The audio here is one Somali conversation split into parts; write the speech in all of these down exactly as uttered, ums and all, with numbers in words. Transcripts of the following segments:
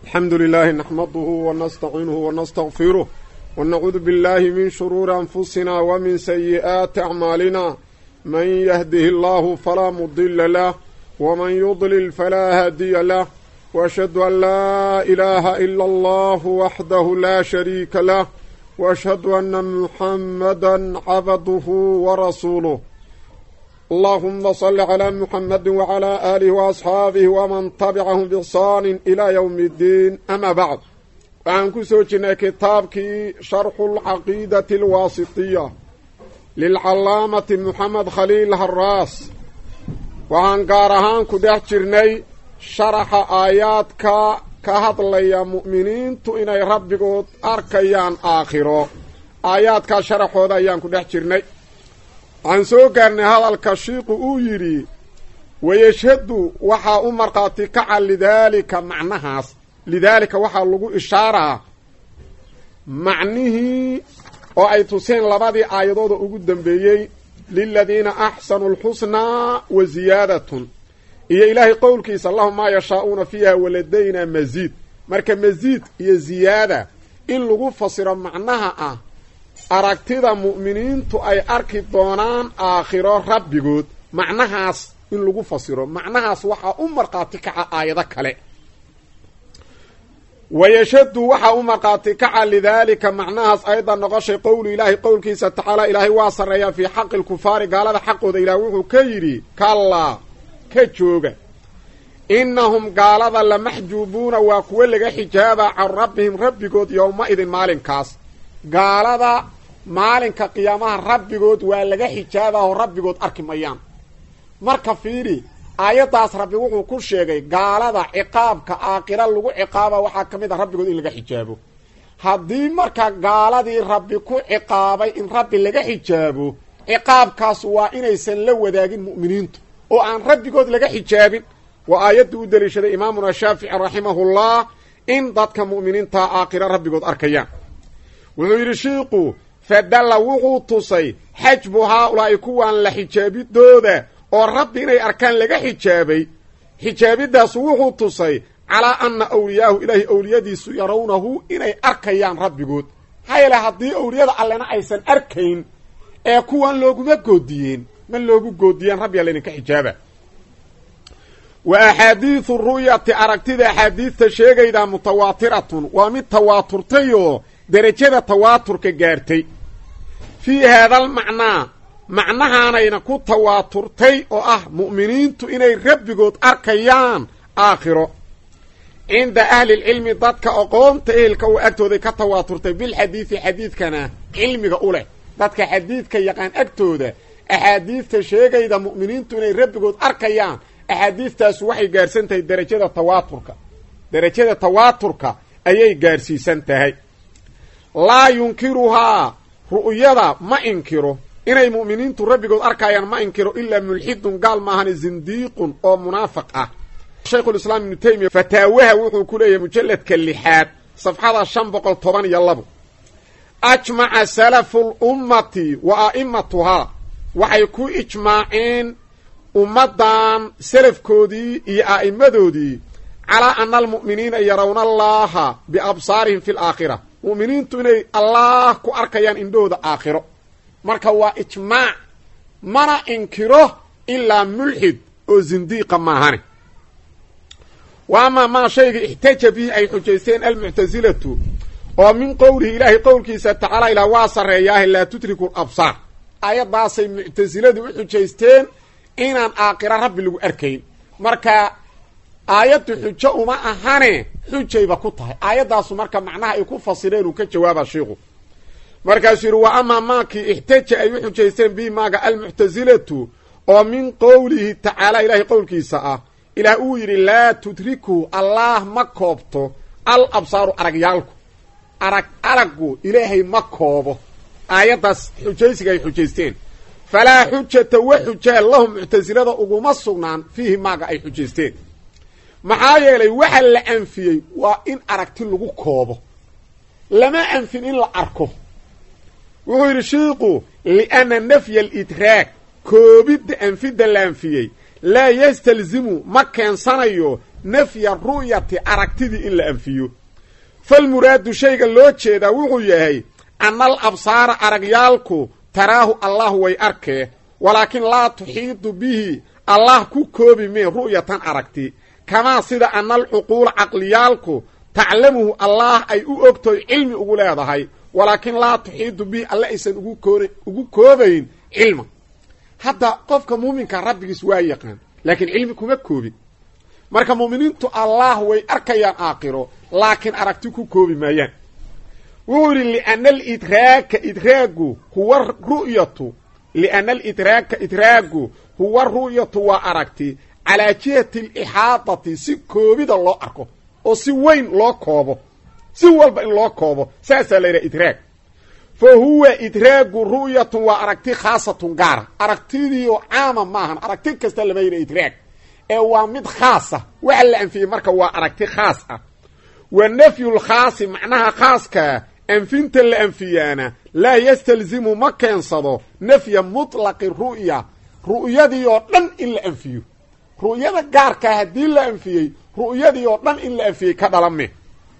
الحمد لله نحمده ونستعينه ونستغفره ونعوذ بالله من شرور أنفسنا ومن سيئات أعمالنا من يهده الله فلا مضل له ومن يضلل فلا هادي له وأشهد أن لا إله إلا الله وحده لا شريك له وأشهد أن محمدا عبده ورسوله اللهم صل على محمد وعلى آله وأصحابه ومن تبعهم بإحسان إلى يوم الدين أما بعد وعن كسوجنا كتابك شرح العقيدة الواسطية للعلامة محمد خليل هراس وعن قارهان كدحجرني شرح آياتك كهضليا مؤمنين تو إني ربكو أركيان آخرو آياتك شرحو دايان كدحجرني عن سوكرني هذا الكشيق أويري ويشهد وحا أمرقاتي كعل لذلك معناها لذلك وحا لغو إشارة معنيه وأي تسين لبادي آيضود أقدم بيي للذين أحسنوا الحسنى وزيادة إيا إلهي قولك اللهم ما يشاءون فيها ولدينا مزيد مركا مزيد إيا زيادة إن لغو فصير معناها aragtida mu'miniintu ay arki doonaan aakhiro rabbigood macnahaas in lagu fasiro macnahaas waxa u marqaati kaca aayada kale wayashadu waxa u marqaati kaca lidaalika macnahaas ayda noqoshay qowlu ilaahi qowlkiisa tacaala ilaahi waa sareeyaa fi xaqi lkufaari gaalada xaqooda ilaah wuxuu ka yidhi kallaa ka jooga innahum gaalada lamaxjuubuuna waa kuwa laga xijaaba can rabbihim rabbigood yowma idin maalinkaas gaalada maalinka qiyaamaha rabbigood waa laga xijaabaho rabbigood arki mayaan marka fiiri aayadaas rabbi wuxuu ku sheegay gaalada ciqaabka aakhira lagu ciqaaba waxaa ka mid ah rabbigood in laga xijaabo haddii marka gaaladii rabbi ku ciqaabay in rabbi laga xijaabo ciqaabkaas waa inaysan la wadaagin mu'miniintu oo aan rabbigood laga xijaabin waa aayadda u daliishaday imaamuna shaafici raximahullah in dadka mu'miniinta aakhira rabbigood arkayaan wuxuu yidhi shiiqu fadalla wuxuu tusay xajbu haa-ulaa'i kuwaan la xijaabidooda oo rabbi inay arkaan laga xijaabay xijaabidaasu wuxuu tusay calaa anna awliyaahu ilaahay awliyadiisu yarawnahu inay arkayaan rabbigood maxaa yeele haddii awliyada allena aysan arkayn ee kuwan looguma goodiyeen ma loogu goodiyeen rabbi alla idinka xijaaba wa axaadiidu ru'yati aragtida axaadiidta sheegaydaa mutawaatiratun waa mid tawaaturtayoo derajada tawaaturka gaartay fii haadal macnaa macnahaanayna ku tawaaturtay oo ah mu'miniintu inay rabbigood arkayaan aakhiro cinda ahlilcilmi dadka aqoonta ehelka uu agtooday ka tawaaturtay bilxadiidi xadiidkana cilmiga u leh dadka xadiidka yaqaan agtooda axaadiidta sheegayda mu'miniintu inay rabbigood arkayaan axaadiidtaasu waxay gaarsan tahay derajada tawaaturka derajada tawaaturka ayay gaarsiisan tahay laa yunkiruhaa ru'yada ma inkiro inay mu'miniintu rabbigood arkayaan ma inkiro ilaa mulxidun gaal maahane zindiiqun oo munaafiq ah shaykhulislaam ibnu taymiya fataawaha wuxuu ku leeyahay mujalladka lixaad safxada shan boqol toban iyo labo ajmaca salafu lummati wa a'imatuhaa waxay ku ijmaaceen ummaddan salafkoodii iyo a'immadoodii calaa ana almu'miniina yarawna allaha biabsaarihim fi laakhira mu'miniintu inay allaah ku arkayaan indhahooda aakhiro marka waa ijmaac mana inkiro ilaa mulxid oo zindiiqa maahane wa amaa maa shayga ixtaja bihi ay xujaysteen almuctasilatu oo min qowlihi ilaahay qowlkiisa tacaala ilaa waa sarreeyaahe laa tudriku labsaar aayaddaasay muctasiladu u xujaysteen inaan aakhiro rabbi lagu arkayn marka aayaddu xujo uma ahane xujayba ku tahay aayaddaasu marka macnaha ay ku fasireen uu ka jawaaba shiiku markaasuu yidhi wa amaa maakii ixtaja ay u xujaysteen bihi maaga almuctasilatu oo min qowlihi tacaala ilaahay qowlkiisa ah ilaah uu yidhi laa tudriku allaah ma koobto al absaaru aragyaalku arag araggu ilaahay ma koobo aayaddaas xujaysiga ay xujaysteen falaa xujata wa xujaa lahum muctasilada uguma sugnaan fiihi maaga ay xujaysteen maxaa yeelay waxa la anfiyey waa in aragti lagu koobo lama anfin in la arko wuxuu yidhi shiiku lianna nafya alidraag koobidda anfidda la anfiyey laa yastalzimu ma keensanayo nafya ru'yati aragtidii in la anfiyo falmuraadu shayga loo jeedaa wuxuu yahay ana al absaara aragyaalku taraahu allah way arkee walaakin laa tuxiidu bihi allah ku koobi mee ru'yatan aragti kamaa sida ana alcuquula caqliyaalku taclamuhu allah ay u ogtoy cilmi ugu leedahay walaakin laa tuxiidu bihi alle aysan ugu koor ugu koobayn cilma hadda qofka muuminka rabbigiis waa yaqaan laakiin cilmi kuma koobin marka muuminiintu allah way arkayaan aakhiro laakiin aragti ku koobi maayaan wuxuu yidhi liana alidraaka idraagu huwa ru'yatu liana alidraaka idraagu huwa ru'yatu waa aragti calaa jihati alixaadati si koobida loo arko oo si weyn loo koobo si walba in loo koobo saasaa la yidhaha idraag fa huwa idraagu ru'yatun waa aragti khaasatun gaara aragtidiioo caama maahan aragti kasta lama yidha idraag ee waa mid khaasa waxa la anfiyey marka waa aragti khaas ah wa nafyulkhaasi macnaha khaaskaa anfinta la anfiyaana laa yastalzimu ma keensado nafya mutlaqi ru'ya ru'yadii oo dhan in la anfiyo ru'yada gaarkaa haddii la anfiyey ru'yadii oo dhan in la anfiyey ka dhalame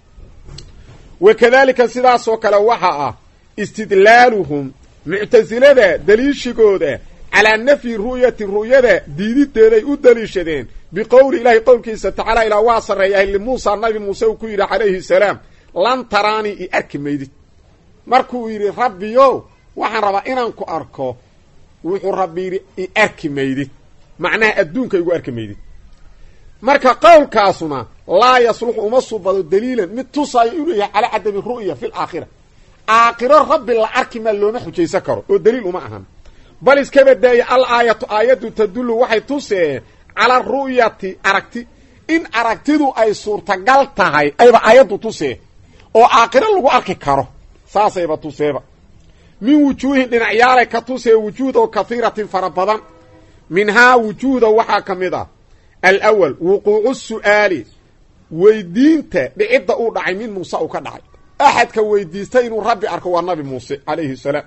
wakadalika sidaasoo kale waxa ah istidlaaluhum muctasilada daliishigooda calaa nafyi ru'yati ru'yada diidideeday u daliishadeen biqowli ilaahi qowlkiisa tacaala ilaa waa sarreeyahay limuusa nabi muuse uu ku yidhi calayhi salaam lan taraanii i arki maydid markuu yidhi rabbiyow waxaan rabaa inaan ku arko wuxuu rabbi yidhi i arki maydid macnaha adduunka igu arki maydid marka qowlkaasuna laa yasluxu uma subado daliilan mid tusaayo inuu yahay calaa cadami ru'ya fi laakhira aakhiro rabbi la arki maa looma xujaysan karo oo daliil uma ahan bal iska badaaya al aayatu aayaddu tadullu waxay tusee cala ru'yati aragti in aragtidu ay suurtagal tahay ayba aayaddu tusee oo aakhiro lagu arki karo saasayba tuseeba min wujuuhin dhinacyaalay ka tusee wujuudo kahiiratin fara badan minhaa wujuuda waxaa ka mid ah alawal wuquucu su'aali weydiinta dhicidda uu dhacay min muuse uu ka dhacay axadka weydiistay inuu rabbi arko waa nabi muuse calayhi salaam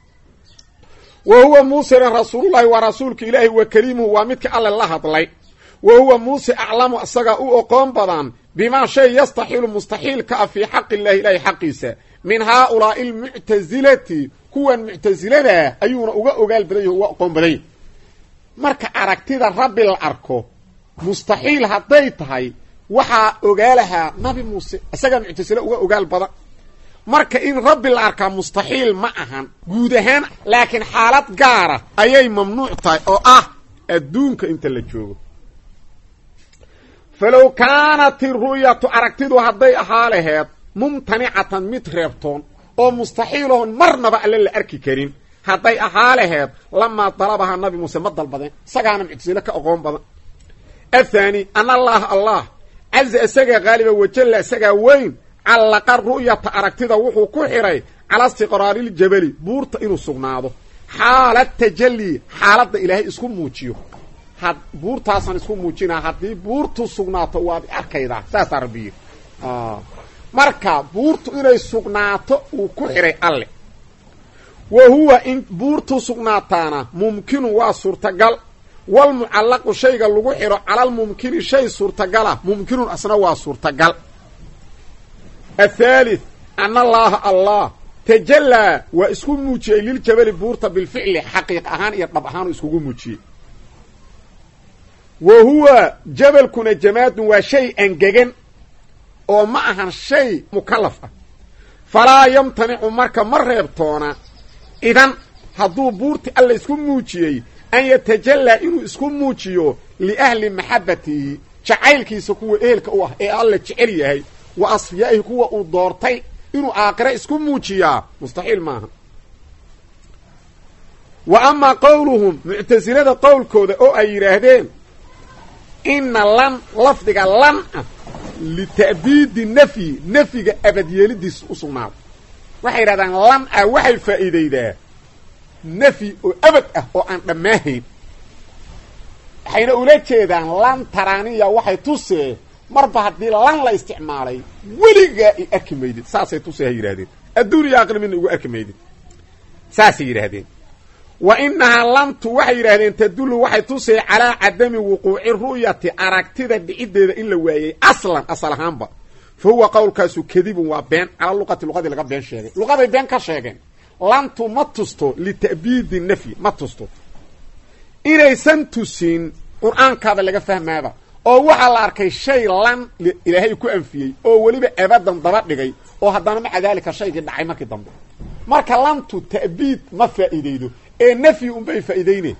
wa huwa muusena rasuulullahi waa rasuulka ilaahi wa keliimuhu waa midka alle la hadlay wa huwa muuse aclamu isagaa u oqoon badan bimaa shay yastaxiilu mustaxiil ka ah fii xaqi illahi ilaahi xaqiisa min haaulaa'i almuctasilati kuwan muctasiladaa ayuuna uga ogaal badan yahi uga oqoon badan yahi marka aragtida rabbi la arko mustaxiil hadday tahay waxaa ogaalahaa nabi muuse isagaa muctasile uga ogaal badan marka in rabbi la arkaa mustaxiil ma ahan guud ahaan laakiin xaalad gaara ayay mamnuuc tahay oo ah adduunka inta la joogo falow kaanat iru'yatu aragtidu hadday ahaa laheed mumtanicatan mid reebtoon oo mustaxiilahoon marnaba alle la arki karin hadday ahaa laheed lamaa dalabahaa nabi muuse ma dalbadeen isagaana muctasile ka oqoon badan athaani ana allaha allah caza isagaa haaliba wajalla isagaa weyn callaqa ru'yata aragtida wuxuu ku xidhay cala istiqraariiljabali buurta inuu sugnaado xaala tajalli xaaladda ilaahay isku muujiyo had buurtaasaan isku muujinaa haddii buurtu sugnaato waad arkaydaa saasaa rabbi yidhi marka buurtu inay sugnaato uu ku xidhay alle wa huwa in buurtu sugnaataana mumkinu waa suurtagal walmucallaqu shayga lagu xidho calalmumkini shay suurtagala mumkinun asna waa suurtagal athaalith ana allaaha allah tajallaa waa isku muujiyey liljabali buurta bilficli xaqiiq ahaan iyo dhab ahaan u iskugu muujiyey wa huwa jabalkuna jamaadun waa shay angegan oo ma ahan shay mukallaf ah falaa yamtanicu marka ma reebtoona idan hadduu buurti alla isku muujiyey an yatajallaa inuu isku muujiyo liahli maxabatihi jacaylkiisa kuwa ehelka u ah ee alla jecel yahay wa asfiyaa'ihi kuwa uu doortay inuu aakhira isku muujiyaa mustaxiil maaha wa amaa qowluhum muctasilada qowlkooda oo ay yidhaahdeen ina lan lafdiga lan ah lita'biidi nafyi nafyiga abadyeelidiisa u sugnaado waxay yidhahdaan lan ah waxay faa'iidaydaa nafyi oo abad ah oo aan dhammaahayn waxayna ula jeedaan lan taraaniya waxay tusee marba haddii lan la isticmaalay weligaa i arki maydid saasay tusee hay yidhahdeen adduuniya aqli midna igu arki maydid saasay yidhaahdeen wa inahaa lantu waxay yidhaahdeen tadullu waxay tusay calaa cadami wuquuci ru'yati aragtida dhiciddeeda in la waayey aslan asal ahaanba fa huwa qowlkaasu kadibun waa been calaa luqati luqadii laga been sheegay luqaday been ka sheegeen lantu ma tusto lita'biidi nafyi ma tusto inaysan tusin qur-aankaada laga fahmaaba oo waxaa la arkay shay lan ilaahay ku anfiyey oo weliba abadan daba dhigay oo haddana maca daalika shaygii dhacay markii dambe marka lantu ta'biid ma faa'iidaydo ee nafyi unbay faa'iidayneen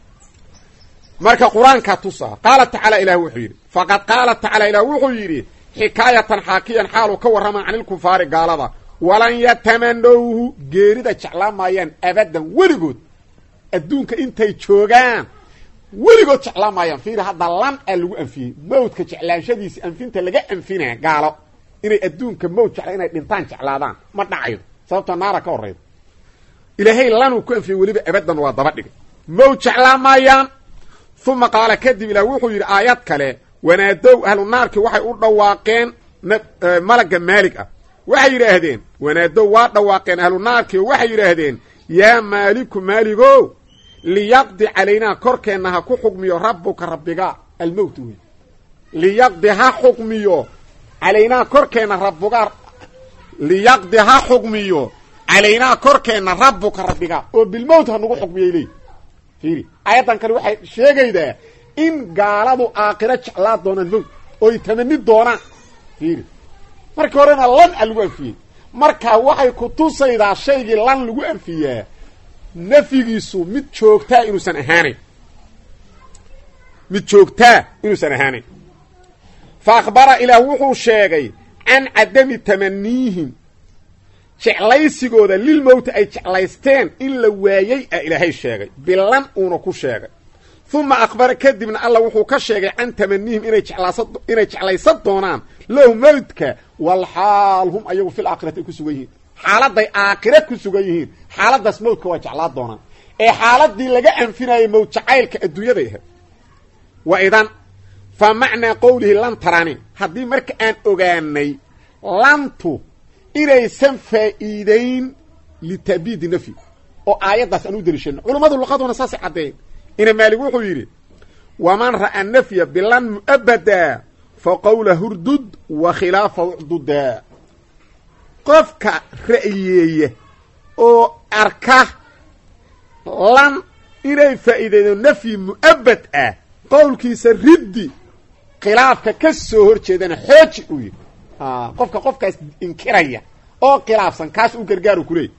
marka qur-aankaa tusaa qaala tacaala ilah wuxuu yidhi faqad qaala tacaala ilah wuxuu yidhi xikaayatan xaakiyan xaaluu ka warramaan canilkufaari gaalada walan yatamanowhu geerida jeclaan maayaan abadan weligood adduunka intay joogaan weligood jeclaan maayaan fiiri hadda lan a lagu anfiyey mawdka jeclaanshadiisi anfinta laga anfinaa gaalo inay adduunka mawd jecla inay dhintaan jeclaadaan ma dhacayo sababtoo naara ka horrayda ilaahay lanuu ku anfiyey weliba abadan waa daba dhigay mawd jeclaan maayaan uma qaala kadib ilaah wuxuu yidhi aayad kale wanaadow ahlu naarkii waxay u dhawaaqeen malagga maalig ah waxay yidhaahdeen wanaadow waa dhawaaqeen ahlu naarkii oo waxay yidhaahdeen yaa maaliku maaligo liyaqdi calaynaa korkeenna ha ku xukmiyo rabbuka rabbiga almowt wey liyaqdi ha xukmiyo calaynaa korkeenna rabbuga liyaqdi ha xukmiyo calaynaa korkeenna rabbuka rabbiga oo bilmowt ha nagu xukmiyay leey fiiri aayaddan kale waxay sheegaydaa in gaaladu aakhiro jeclaa doonaan mowt oy tamani doonaan fiiri markii horena lan a lagu anfiyey markaa waxay ku tusaydaa shaygii lan lagu anfiyaa nafyigiisu mid joogtaa inuusan ahaanayn mid joogtaa inuusan ahaanayn fa akhbara ilaah wuxuu sheegay can cadami tamaniihim jeclaysigooda lilmowti ay jeclaysteen in la waayey a ilaahay sheegay bilan uuna ku sheegay uma akhbara kadibna alla wuxuu ka sheegay can tamanihim inay jeclaasa inay jeclaysan doonaan lahu mawdka walxaal hum ayagu fil aakhirati ay ku sugan yihiin xaaladay aakhira ku sugan yihiin xaaladaas mawdka waa jeclaa doonaan ee xaaladii laga anfinayay mawd jacaylka adduunyaday ahayd wa idan fa macnaa qowlihi lan tarani haddii marka aan ogaanay lantu inaysan faa'iidayn lita'biidi nafyi oo aayaddaas aan u dariishano culummadu luqaduna saasay caddeeyen ina maalig wuxuu yidhi waman ra'a nafya bilan mu'abada fa qowla hurdud wa khilaafa ucduda qofka ra'yeeya oo arka lan inay faa'iidaydo nafyi mu'abad ah qowlkiisa riddi khilaafka ka soo hor jeedana xooji uu yidhi qofka qofkaas inkiraya oo khilaafsan kaas u gargaaru ku leeyay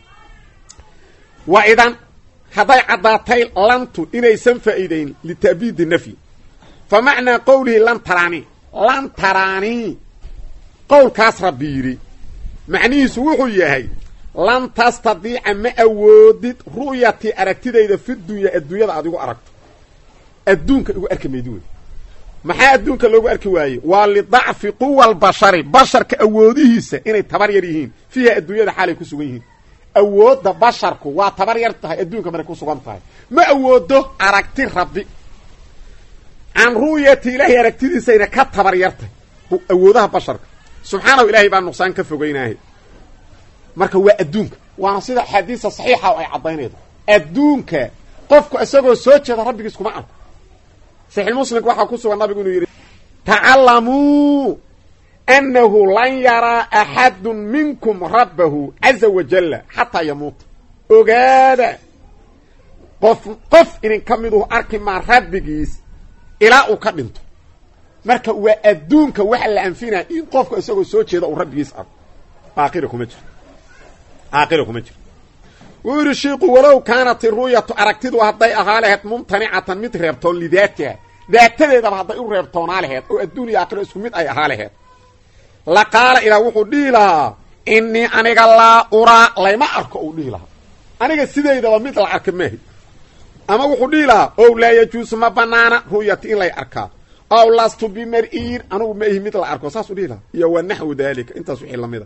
wa idan hadday caddaatay lantu inaysan faa'iidayn lita'biidi nafyi fa macnaa qowlihi lan taraani lan taraani qowlkaas rabbi yidhi macnihiisu wuxuu yahay lan tastadiica ma awoodid ru'yatii aragtidayda fi dunya adduunyada aad igu aragto adduunka igu arki maydi wey maxaa adduunka loogu arki waaye waa lidacfi quwa albashari basharka awoodihiisa inay tabar yar yihiin fiiha adduunyada xaalay ku sugan yihiin awoodda basharku waa tabar yar tahay adduunka markay ku sugan tahay ma awoodo aragti rabbi can ru'yati ilaahay aragtidiisayna ka tabar yartahay awoodaha basharka subxaanahu ilaahay baa nuqsaan ka fogeynaahay marka waa adduunka waana sida xadiisa saxiixa oo ay caddaynaydo adduunka qofku isagoo soo jeeda rabbigiis kuma arko saxiix muslimka waxaa ku sugan nabigu inuu yidhi tacallamuu annahu lan yaraa axadun minkum rabbahu caza wajalla xataa yamuuta ogaada qof qof idin ka miduhu arki maa rabbigiis ilaa uu ka dhinto marka waa adduunka waxa la anfinaa in qofka isagoo soo jeeda uu rabbigiis arko aakhira kuma jiro aakhira kuma jiro wuu yidhi shiiku walow kaanat iru'yatu aragtidu hadday ahaa laheyd mumtanicatan mid reebtoon lidaatiha daatadeedaba hadday u reebtoonaa laheyd oo adduun iyo aakhiro isku mid ay ahaa laheyd la qaala ilaah wuxuu dhihi lahaa innii aniga laa uraa layma arko uu dhihi lahaa aniga sidaydaba mid la arka maahi ama wuxuu dhihi lahaa ow laa yajuusu ma banaana ru'yati in lay arkaa ow lastu bimar-iin anugu ma ihi mid la arko saasuu dhihi lahaa iyo wa naxwu daalika intaas wixii lamida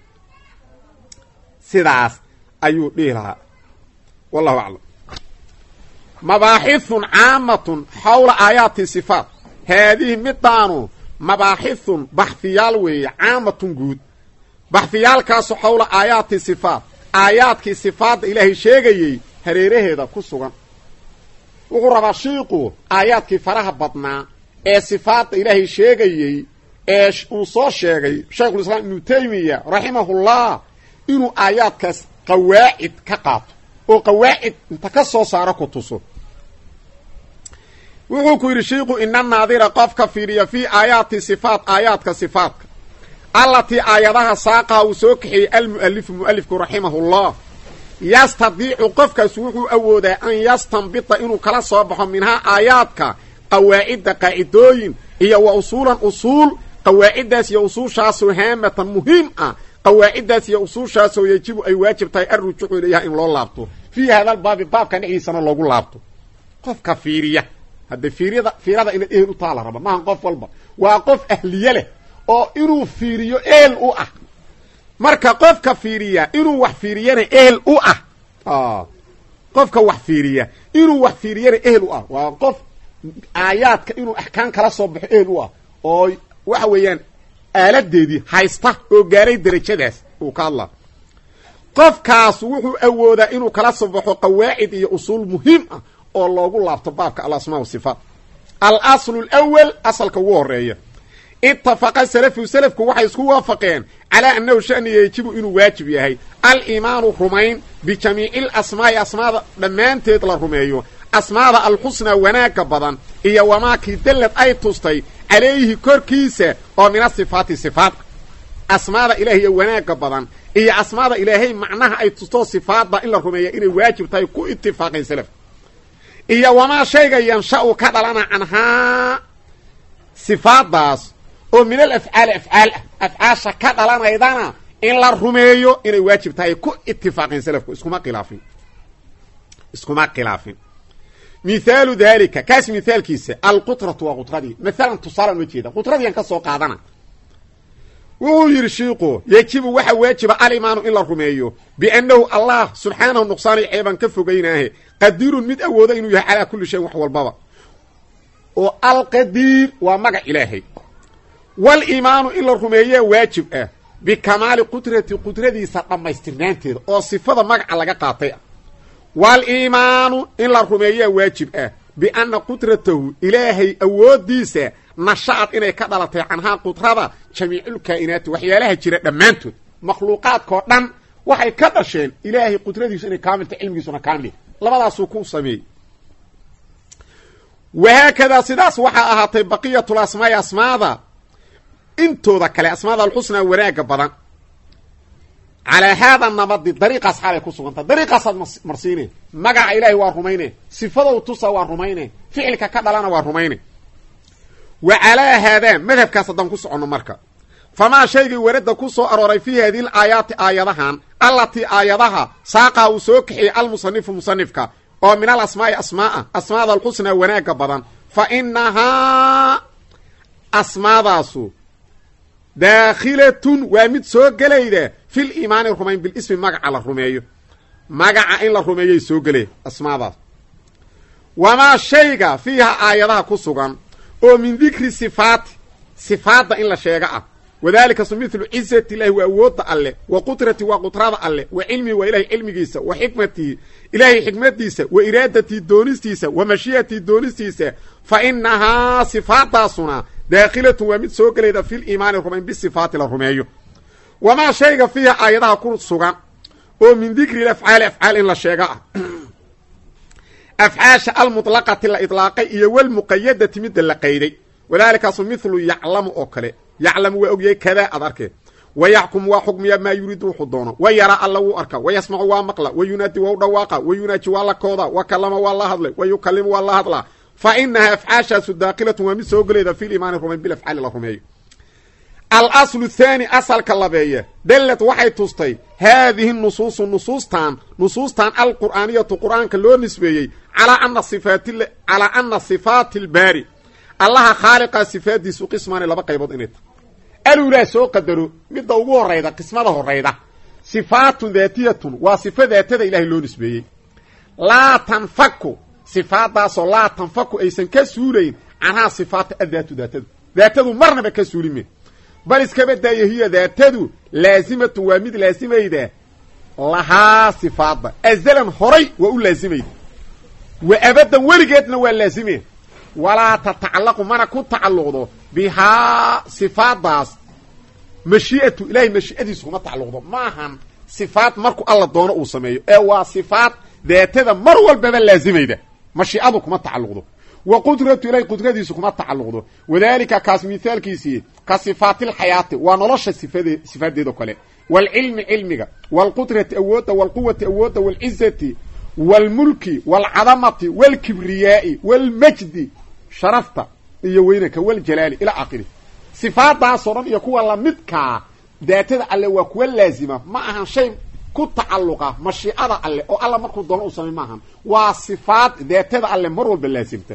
sidaas ayuu dhihi lahaa wallahu aclam mabaaxithun caamatun xawla aayaati sifaat haadihi midaanu mabaaxithun baxhiyaal weeye caamatun guud baxhiyaalkaasu xawla aayaati sifaat aayaadkii sifaadda ilaahay sheegayey hareeraheeda ku sugan wuxuu rabaa shiiqu aayaadkii faraha badnaa ee sifaadda ilaahay sheegayey ee uu soo sheegay shaykhulislaam ibnu taymiya raximahullah inuu aayaadkaas qawaacid ka qaato oo qawaacid inta ka soo saaro ku tuso wuxuu ku yidhi shiiku ina naadira qofka fiiriya fii aayaati sifaat aayaadka sifaadka allatii aayadaha saaqaha uu soo kaxeeyey almu'alifu mu'alifku raximahullah yastadiicu qofkaas wuxuu awoodaa an yastanbita inuu kala soo baxo minhaa aayaadka qawaacidda qaacidooyin iyo wa usuulan usuul qawaaciddaas iyo usuushaasoo haamatan muhiim ah qawaaciddaas iyo usuushaasoo yajibu ay waajib tahay arrujuucu ilayha in loo laabto fii hadalbaabi baabkan dhexdiisana loogu laabto qofka fiiriya hadda fiiriyada fiirada inaad ehel u taala raba maahan qof walba waa qof ahliye leh oo inuu fiiriyo ehel u ah marka qofka fiiriya inuu wax fiiriyana ehel u ah qofka wax fiiriya inuu wax fiiriyana ehel u ah waa qof aayaadka inuu axkaam kala soo baxo ehel u ah oo waxa weeyaan aaladeedii haysta oo gaaray darajadaas uu ka hadla qofkaas wuxuu awoodaa inuu kala soo baxo qawaacid iyo usuul muhiim ah oo loogu laabto baabka alasmaa wasifaat alaslu alawal asalka ugu horeeya ittafaqa salafu salafku waxay isku waafaqeen calaa annahu shani yajibu inuu waajib yahay aliimaanu rumayn bijamiici alasmaa'i asmaada dhammaanteed la rumeeyo asmaada alxusnaa wanaagga badan iyo wamaakii dallad ay tustay calayhi korkiisa oo min asifaati sifaat asmaada ilaahay iyo wanaagga badan iyo asmaada ilaahay macnaha ay tustoo sifaadda in la rumeeya inay waajib tahay ku itifaaqeen salaf iyo wamaa shayga yansha'u ka dhalana canhaa sifaaddaas oo min alafcaali afcaal ah afcaasha ka dhalanaydana in la rumeeyo inay waajib tahay ku itifaaqeen salafku iskuma khilaafin iskuma khilaafin mithaalu daalika kaas mithaalkiisa alqutratu waa qutradii maalan tusaalan uma jeeda qutradiian ka soo qaadana wuxuu yidhi shiiku yajibu waxa waajiba alimaanu in la rumeeyo biannahu allah subxaanahu nuqsaanay ceeban ka fogaynaahe qadirun mid awooda inuu yahay calaa kulli shayin wax walbaba oo alqadiir waa magac ilaahay waliimaanu in la rumeeye waajib ah bikamaali qudrati qudradiisa dhammaystirnaanteeda oo sifada magaca laga qaatay ah waliimaanu in la rumeeye waajib ah bianna qudratahu ilaahay awooddiisa nasha'ad inay ka dhalatay canhaa qudrada jamiiculkaa'inaati waxyaalaha jira dhammaantood makhluuqaadkao dhan waxay ka dhasheen ilaahay qudradiisu inay kaamilta cilmigiisuna kaamil labadaasuu ku sameeyey wahaakadaa sidaas waxaa ahaatay baqiyatul asmaa'i asmaada intooda kale asmaada alxusnaa wanaagga badan calaa haada nabadi dariiqaas xaalay ku sugantah dariiqaasaad marsiine magaca ilaahay waa rumayne sifadow tusa waa rumayne ficilka ka dhalana waa rumayne wa calaa haadaa madhabkaas haddaan ku soconno marka famaa shaygii warada ku soo arooray fii haadihi l aayaati aayadahan allatii aayadaha saaqaha uu soo kaxiyey almusanifu musanifka oo min al asmaa'i asmaaa asmaada alxusnaa wanaagga badan fa inahaa asmaadaasu daakhilatun waa mid soo gelayda fil iimaani rumayn bilismi magaca la rumeeyo magaca in la rumeeyay soo gelay asmaadaas wamaa shayga fiiha aayadaha ku sugan oo min dikri sifaati sifaadda in la sheega ah wadaalikasu mithlu cizati illaahi waa awoodda alleh wa qudrati waa qudrada alleh wa cilmihi waa ilahay cilmigiisa wa xikmatihi ilaahay xikmadiisa wa iraadatii doonistiisa wa mashiyatii doonistiisa fa inahaa sifaaddaasuna daakhilatun waa mid soo gelayda fil iimaani rumayn bisifaati la rumeeyo wamaa shayga fiiha aayadaha ku sugan oo min dikri lafcaali afcaal in la sheega ah afcaasha almuطlaqati la idlaaqay iyo walmuqayadati midda la qayday wadaalikaasu mithlu yaclamu oo kale yaclamu waa ogyahay kadaa ad arkee wa yaxkumu waa xukmiya maa yuriidu wuxuu doono wa yaraa alla wuu arka wa yasmacu waa maqla wa yunaadi waa u dhawaaqa wa yunaaji waa la kooda wa kalama waa la hadlay wa yukalimu waa la hadlaa fa inahaa afcaashaasu daakilatun waa mid soo gelayda fi liimaani rumayn bilafcaali la rumeeyo alaslu thaani asalka labeeye dallad waxay tustay haadihi nusuusu nusuustan nusuustan alqur'aaniyatu qur'aanka loo nisbeeyey calaa ana sifaati calaa ana sifaati albaari allaha khaaliqa sifaadiisu qismaani laba qaybood inay tahay alulaa soo qadaro midda ugu horayda qismada horayda sifaatun daatiyatun waa sifa daatada ilahay loo nisbeeyey laa tanfaku sifaadaasoo laa tanfaku aysan ka suulayn canhaa sifaata addaatu daatadu daatadu marnaba ka suulime bal iskaba daaya hiya daatadu laazimatun waa mid laasimayda lahaa sifaadda azalan horay waa u laazimayda wa abadan weligeedna waa laazimeen walaa tatacallaqu mana ku tacalluqdo bihaa sifaaddaas mashii'atu ilaahay mashii'adiisu kuma tacalluqdo ma ahan sifaad markuu alla doono uu sameeyo ee waa sifaad daatada mar walbaba laazimayda mashii'adu kuma tacalluqdo wa qudratu ilaahay qudradiisu kuma tacalluqdo wadaalika kaas mithaalkiisii ka sifaatilxayaati waa nolosha sifade sifaadeedoo kale waalcilmi cilmiga waalqudrati awoodda waalquwati awoodda waalcizati waalmulki waalcadamati waalkibriyaa'i waalmajdi sharafta iyo weynanka waljalaali ilaa aakhiri sifaadaasoo dhan iyo kuwa lamidkaa daatada alle waa kuwa laazima ma ahan shay ku tacalluqa mashiicada alle oo alla markuu doono u samay maahan waa sifaad daatada alle mar walba laazimta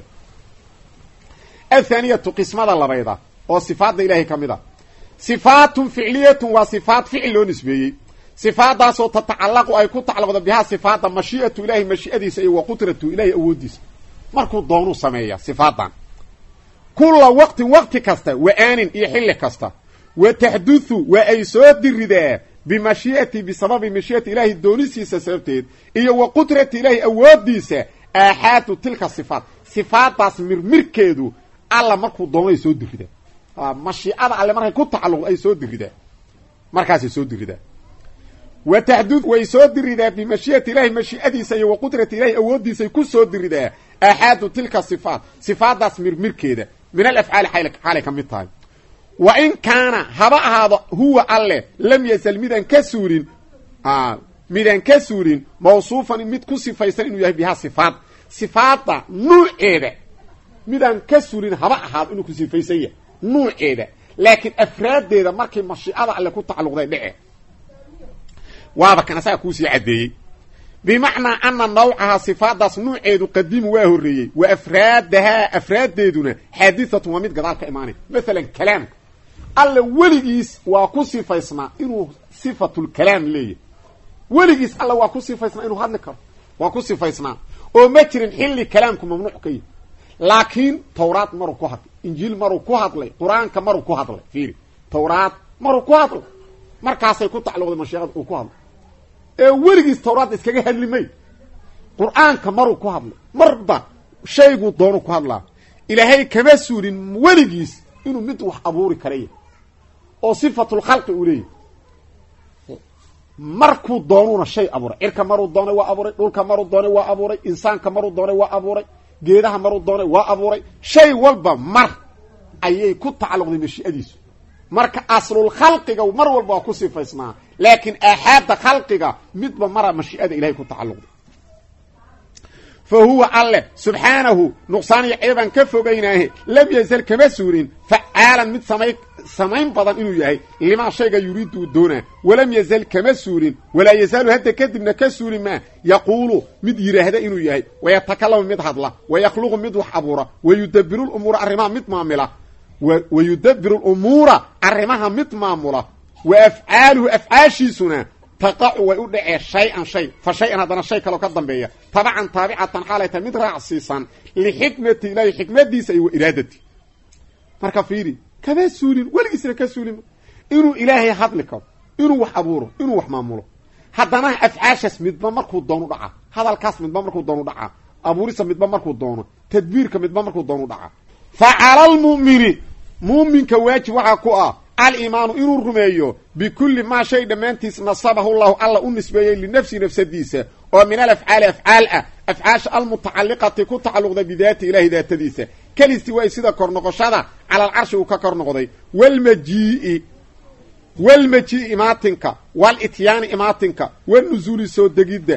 athaaniyatu qismada labayda oo sifaadda ilaahay ka mid a sifaatun ficliyatun waa sifaad ficil loo nisbeeyey sifaadaasoo tatacallaqu ay ku tacalluqdo bihaa sifaadda mashii'atu ilaahay mashii'adiisa iyo wa qudratu ilaahay awooddiisa markuu doonuu sameeya sifaadan kulla waqtin waqti kasta wa aanin iyo xilli kasta wa taxduthu waa ay soo diridaa bimashii'ati bisababi mashii'ati ilaahay doonisiisa sababteed iyo wa qudrati ilaahay awooddiisa aaxaadu tilka sifaat sifaadaas mirmirkeedu alla markuu doono ay soo diridaa mashiicada alle markay ku tacalluqdo ay soo diridaa markaasay soo diridaa wa taxduth way soo diridaa bimashii'ati ilaahay mashii'adiisa iyo wa qudrati ilaahay awooddiisay ku soo diridaa aaxaadu tilka sifaat sifaadaas mirmirkeeda min alafcaali xaalay ka mid tahay wa in kaana haba ahaado huwa alle lam yazal midaan ka suurin midaan ka suurin mawsuufan mid ku sifaysan inuu yahay bihaa sifaad sifaadda nuuceeda midaan ka suurin haba ahaado inuu ku sifaysan yahay nuuceeda laakiin afraaddeeda markay mashiicada alle ku tacalluqday dhece waaba kan asaga kuusii caddeeyey bimacnaa ana nawcahaa sifaadaas nuuceedu qadiimu waa horreeyey wa afraadahaa afraaddeeduna xaadithatun waa mid gadaal ka imaanay maalan kalaamka alle weligiis waa ku sifaysnaa inuu sifatulkalaam leeyahy weligiis alle waa ku sifaysnaa inuu hadli karo waa ku sifaysnaa oo ma jirin xilli kalaamku mamnuuc ka yihi laakiin tawraad maruu ku hadlay injiil maruu ku hadlay qur-aanka maruu ku hadlay fiiri tawraad maruu ku hadlay markaasay ku tacalluqday mashiiqada uu ku hadlay ee weligiis tawraadda iskaga hadli may qur-aanka maruu ku hadlay marba shayguu doonu ku hadlaa ilaahay kama suurin weligiis inuu mid wax abuuri karaya oo sifatulkhalqi uu leeyahy markuu doonuuna shay abuuray cirka maruu doonay waa abuuray dhulka maruu doonay waa abuuray insaanka maruu doonay waa abuuray geedaha maruu doonay waa abuuray shay walba mar ayay ku tacalluqday mashii'adiisu marka aslul khalqiga mar walba waa ku sifaysnaa laakiin aaxaadda khalqiga midba mara mashii'ada ilahay ku tacalluqday fa huwa alle subxaanahu nuqsaan iyo ceebaan ka fogaynaahe lam yazal kama suurin facaalan mid samay samayn badan inuu yahay limaa shayga yuriidu uu doonaa walam yazal kama suurin walaa yazaalu hadda kadibna ka suuri maa yaquulu mid yidhaahda inuu yahay wayatakalamu mid hadla wayakhluqu mid wax abuura wayudabiru lumuura arrimaha mid maamila wayudabiru lumuura arrimaha mid maamula wa afcaaluhu afcaashiisuna taqacu way u dhacee shay-an shay fa shay-an haddana shay kaloo ka dambeeya tabacan taabicatan xaalay tahay mid raacsiisan lixikmati ilaahi xikmadiisa iyo wa iraadati marka fiiri kama suulin weligiisna ka suulin inuu ilaahay hadli karo inuu wax abuuro inuu wax maamulo haddana afcaashaas midba markuu doono dhaca hadalkaas midba markuu doono dhaca abuurisa midba markuu doono tadbiirka midba markuu doono dhaca fa cala almu'mini muuminka waajib waxaa ku ah aliimaanu inuu rumeeyo bikulli maa shay dhammaantiis nasabahu llahu alla u nisbeeyey linafsihi nafsadiisa oo min alafcaali afcaal ah afcaasha almutacalliqati ku tacalluqda bidaati ilahi daatadiisa kalistiwaay sida kor noqoshada cala alcarshi uu ka kor noqday walmajii'i walmajii'i imaatinka walityaani imaatinka wanuzuuli soo degidda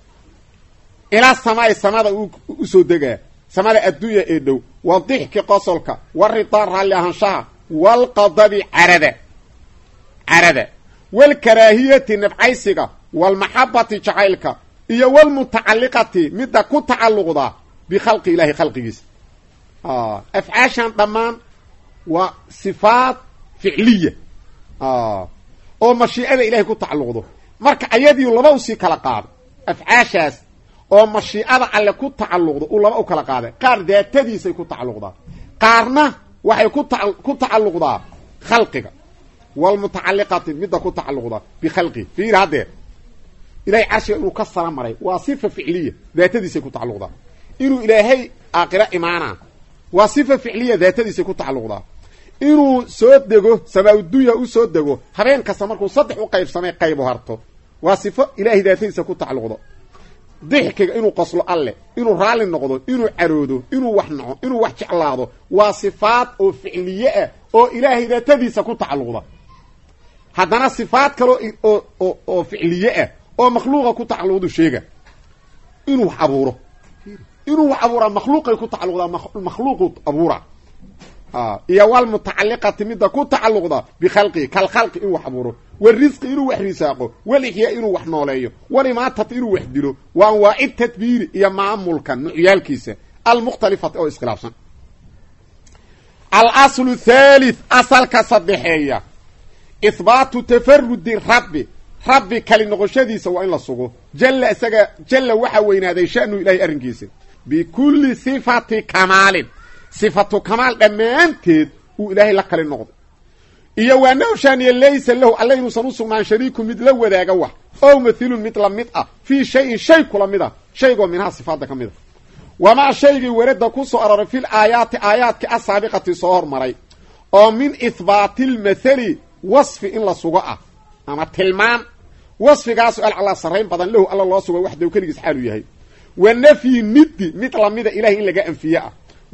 ilaa samaai samada u soo degaa samada adduunya ee dhow wadixki qosolka waridaa raalli ahaanshaha walqadabi carada carada walkaraahiyati nabcaysiga walmaxabati jacaylka iyo walmutacalliqati midda ku tacalluqda bikhalqi ilaahi khalqigiisa afcaashan dhammaan waa sifaat ficliya oo mashiicada ilahay ku tacalluqdo marka ayadiiu laba usii kala qaado afcaashaas oo mashiicada alle ku tacalluqdo uu laba u kala qaaday qaar daatadiisay ku tacalluqdaa qaarna waxay ku ta ku tacalluqdaa khalqiga walmutacalliqati midda ku tacalluqda bikhalqi fiir haddee ilaahay carshiga inuu ka sara maray waa sifa ficliya daatadiisa ku tacalluqda inuu ilaahay aakhira imaana waa sifa ficliya daatadiisa ku tacalluqda inuu soo dego samaadunya u soo dego habeen kasta markuu saddex u qaybsamay qayb harto waa sifo ilaahay daatadiisa ku tacalluqda dixkiga inuu qoslo alle inuu raali noqdo inuu caroodo inuu wax naco inuu wax jeclaado waa sifaad oo ficliye ah oo ilaahay daatadiisa ku tacalluqda haddana sifaad kale oo oo oo ficliye ah oo makhluuqa ku tacalluqdu sheega inuu wax abuuro inuu wax abuura makhluuqay ku tacalluqda makhluuqu abuura ah iyo wal mutacalliqati midda ku tacalluqda bi khalqi kal khalqi inuu wax abuuro والرزق إنه وح رزاقه والإحياء إنه وح نوليه والإماتة إنه وح ديله وأنواع التدبير إيا معمول كان نعيال كيسة المختلفة أو إسخلافا الأصل الثالث أصل كصدحية إثبات تفرد الرب رب كالنغشدي سواء الله صغو جل أساق جل وحوين هذا شأنه إلهي أرنكيسة بكل صفة كمال صفة كمال لما أنتد وإلهي لك للنغض iyo waanaw shaaniya laysa lahu allaynu sanusugnaan shariiku mid la wadaaga wax oo mithilun mid la mid ah fi shay shay kula mid ah shaygo minha sifaada kamid ah wama shaygi warada ku soo aroray fil aayaati aayaadka asaabiqati soo hormaray oo min ithbaatil mathali wasfi in la sugo ah ama tilmaan wasfigaas al ala sarayn badan lahu alla loo sugo waxda kaligiis xaal u yahay wa nafi niddi mid la mid ah ilaahi in laga anfiyaa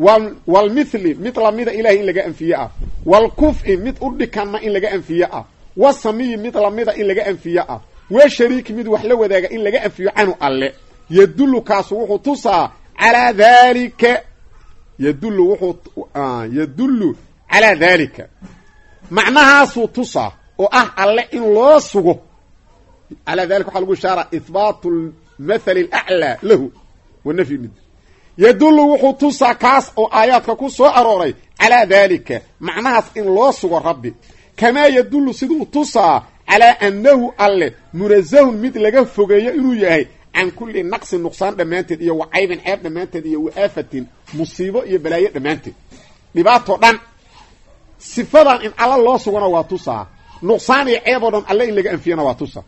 والمثل مثل ميدا إلهي إن لغا أنفياء والكفء مثل أردكنا إن لغا أنفياء والسمي مثل ميدا إن لغا أنفياء والشريك ميد وحلو ذاك إن لغا أنفياء عنه الله يدل كاسوه تصى على ذلك يدل وحو آه يدل على ذلك معناها سو تصى وأه الله إن الله سوه على ذلك حلقوا شارع إثبات المثل الأعلى له والنفي ميد يدل وحو تصى كاس او اياتك كو سو اروري على ذلك معناها ان لو سو ربي كما يدل سدو تصى على انه الله منزه مد لغا فوغيه انو يahay عن كل نقص نقصان دمانتد iyo وعيب عيب دمانتد iyo وآفة مصيبه iyo balaayo dhammaanteed dhibaato dhan sifadan in alla loo sugana waa tusaa nuqsaan iyo ceeb oo dhan alla in laga anfiyana waa tusaa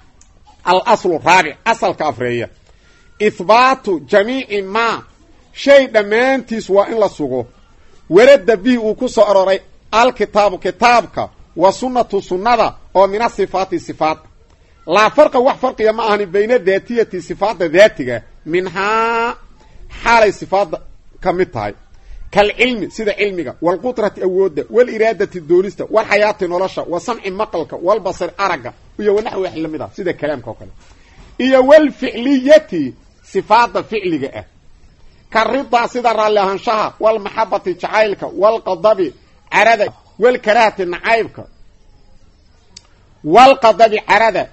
al aslu rabi asal ka afreeya ithbaatu jami'i ma shay dhamaantiis waa in la sugo warada bi uu ku soo aroray al kitaabu kitaabka wa sunnatu sunnada oo min sifaati sifaat la farqa wax farqiya ma ahni bayna daatiyati sifaata daatiga minha xaalay sifaat kamitahay kal ilmi sida ilmiga wal qudrati awooda wal iradati doonista wal hayati nolosha wa sam'i maqalka wal basar araga iyo wanaxwi wax lamida sida kalaamka kale iyo wal fi'liyati sifaata fi'liga ah كالرضا سيدا رالهانشها والمحبة جعيلك والقضب عرده والكراهة نعيبك والقضب عرده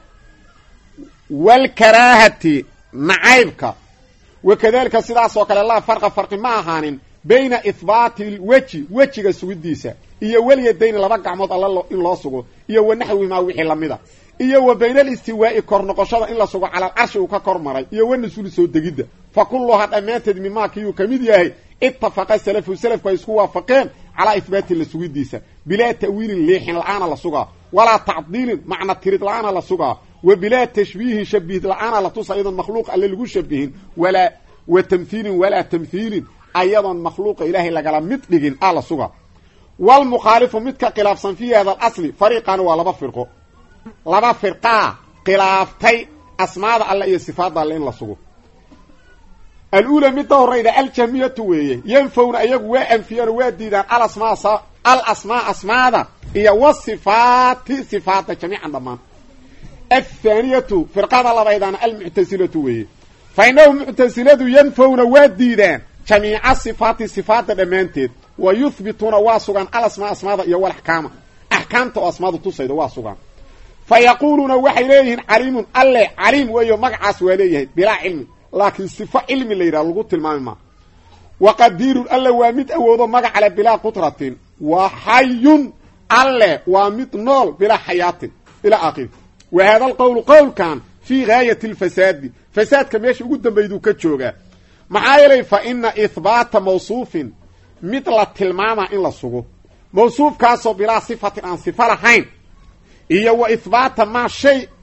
والكراهة نعيبك وكذلك سيدا سوكال الله فرق فرق معهان بين إثبات الوجه وجه سويديسة إيا واليدين لبقى عمود الله إلا سوكو إيا ونحوي ما وحي لمده إيا وبين الاستواء كورنقشة إلا سوكو على العرش وككورمري إيا ونسول سود جدا فكلها أمانتد مما كيو كميد ياهي اتفق السلف والسلف كيسكوا فقين على إثبات السويديسة بلا تأويل ليحن الآن لسوغا ولا تعطيل معنى التريد الآن لسوغا وبلا تشبيه شبيه الآن لتصى أيضا مخلوق اللي لقوا شبهين ولا وتمثيل ولا تمثيل أيضا مخلوق إلهي لقال مطلقين آل سوغا والمخالف متك خلافا في هذا الأصل فريقا ولا بفرقه لبا فرقا خلافتي أسماء الله يصفات الله إن لسوغا الأولى متوريدة الجميع ويه ينفون أيق وأنفيان واديدان الأسماء الأسماء أسماء هي والصفات صفات جميعا ضمان الثانية فرقان الله بيدان المعتزلة ويه فإنهم معتزلة ينفون واديدان جميع الصفات صفات دمانتد ويثبتون واسقان الأسماء أسماء هي والأحكام أحكامت أسماء تصيد واسقان فيقولون وحي ليهن عليم الله عليم ويه مقعس وليه بلا علم لكن صفة علم اللي يرى لغو تلمامي وقدير الله وامد أوضو مقع على بلا قطرة وحي الله وامد نول بلا حياة إلى آخر وهذا القول قول كان في غاية الفساد فساد كميش قدام بيدو كتشوغا معايلي فإن إثبات موصوف مثل التلمامة إلا الصغو موصوف كاسو بلا صفة عن صفة لحين إيه وإثبات ما شيء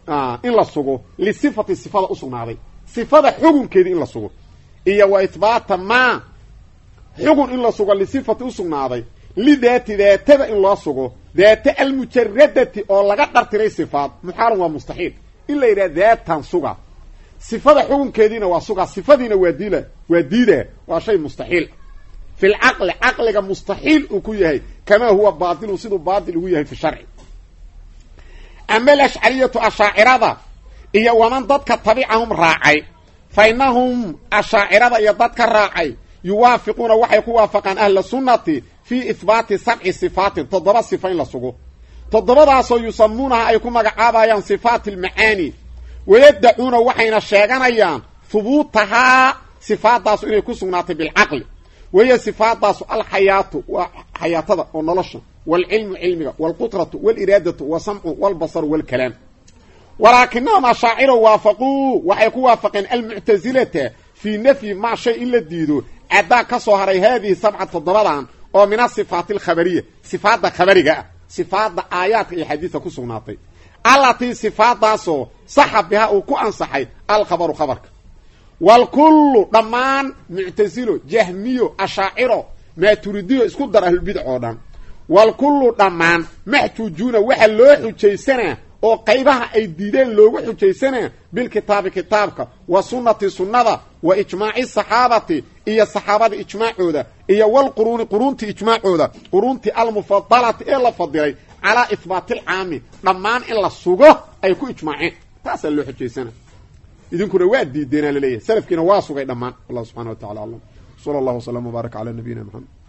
ah in la sugo li sifati sifada usugnaaday sifada xukunkeedii in la sugo iyo wa ithbaata ma xugun in la sugo li sifati usugnaaday li daati daatada in loo sugo daata al mujarradati oo laga dhartiray sifaad muxaaram waa mustaxiil in la yiraahdo daatan suga sifada xukunkeediina waa suga sifadiina waa diila waa diida waa shay mustaxiil في العقل عقلك مستحيل وكيه كما هو باطل وصيده باطل وكيه في الشرع أما الأشعرية أشاعرة إيا ومن ضدك طبيعهم راعي فإنهم أشاعرة إيا ضدك راعي يوافقون وحي كوافقا أهل السنة في إثبات سبع صفات تضرب الصفين لسقو تضرب عصو يسمونها أيكم مقعابا صفات المعاني ويدعون وحينا الشيغان أيان ثبوتها صفات داسو إنه كسونات بالعقل وهي صفات داسو الحياة وحياة ونلش والعلم علمك والقطرة والإرادة والسمع والبصر والكلام ولكنهم أشاعر وافقوا وحيكوا وافقين المعتزلة في نفي مع شيء إلا الديدو أدى كصهري هذه سبعة تضربان ومن الصفات الخبرية صفات خبرية صفات آيات الحديثة كسوناتي التي صفات داسو صحب بها وكو أنصحي الخبر خبرك والكل ضمان معتزله جهميه أشاعره ما تريديه اسكو در أهل البدع والكل ضمان محتوجون وحا لو خجيسنا او قيبها اي ديدين لو خجيسنا بالكتاب كتابك وسنه سنه واجماع الصحابه اي الصحابه اجماعوده اي والقرون قرونتي اجماعوده قرونتي المفضله الا فضيله على اثبات العام ضمان الا سوغه اي كو اجماعين تاس لو خجيسنا إذن كنا واد دينا لليه سلف كنا واسوغي دمان الله سبحانه وتعالى الله صلى الله وسلم وبارك على نبينا محمد